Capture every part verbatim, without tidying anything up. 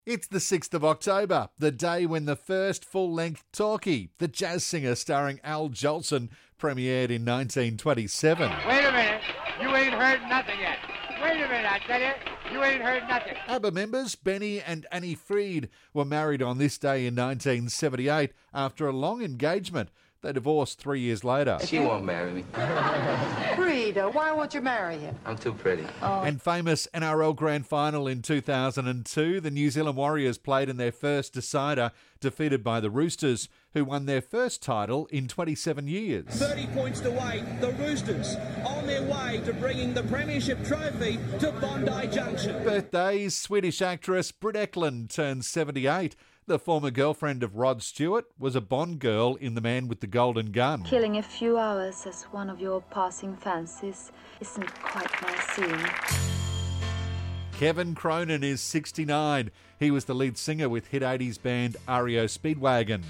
It's the sixth of October, the day when the first full-length talkie, The Jazz Singer starring Al Jolson, premiered in nineteen twenty-seven. Wait a minute, you ain't heard nothing yet. Wait a minute, I tell you, you ain't heard nothing. ABBA members Benny and Annie Fried were married on this day in nineteen seventy-eight after a long engagement. They divorced three years later. She won't marry me. Frida, why won't you marry him? I'm too pretty. Oh. And famous N R L Grand Final in two thousand two, the New Zealand Warriors played in their first decider, defeated by the Roosters, who won their first title in twenty-seven years. thirty points away, the Roosters on their way to bringing the Premiership trophy to Bondi Junction. Birthdays, Swedish actress Britt Ekland turns seventy-eight. The former girlfriend of Rod Stewart was a Bond girl in The Man with the Golden Gun. Killing a few hours as one of your passing fancies isn't quite my scene. Kevin Cronin is sixty-nine. He was the lead singer with hit eighties band R E O Speedwagon.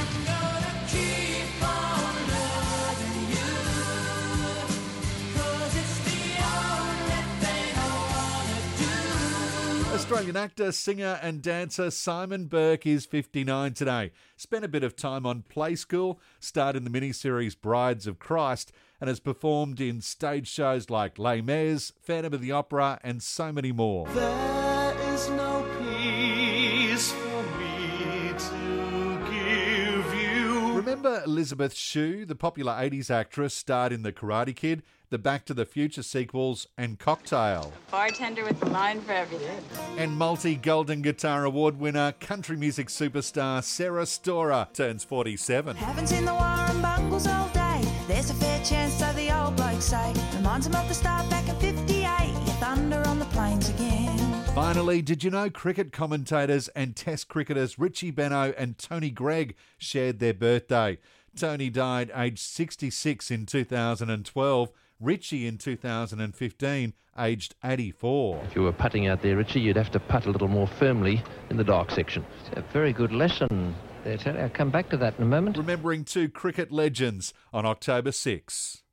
Australian actor, singer and dancer Simon Burke is fifty-nine today. Spent a bit of time on Play School, starred in the miniseries Brides of Christ, and has performed in stage shows like Les Mis, Phantom of the Opera and so many more. There is no peace for me to give you. Remember Elizabeth Shue, the popular eighties actress, starred in The Karate Kid, the Back to the Future sequels and Cocktail. Bartender with the mind for everything. And multi-Golden Guitar Award winner, country music superstar Sarah Storer turns forty-seven. Haven't seen the war and bungles all day. There's a fair chance, so the old blokes say. Reminds him of the start back at fifty-eight. You thunder on the plains again. Finally, did you know cricket commentators and test cricketers Richie Benaud and Tony Greig shared their birthday? Tony died aged sixty-six in two thousand twelve. Richie in two thousand fifteen, aged eighty-four. If you were putting out there, Richie, you'd have to putt a little more firmly in the dark section. It's a very good lesson there, Terry. I'll come back to that in a moment. Remembering two cricket legends on October sixth.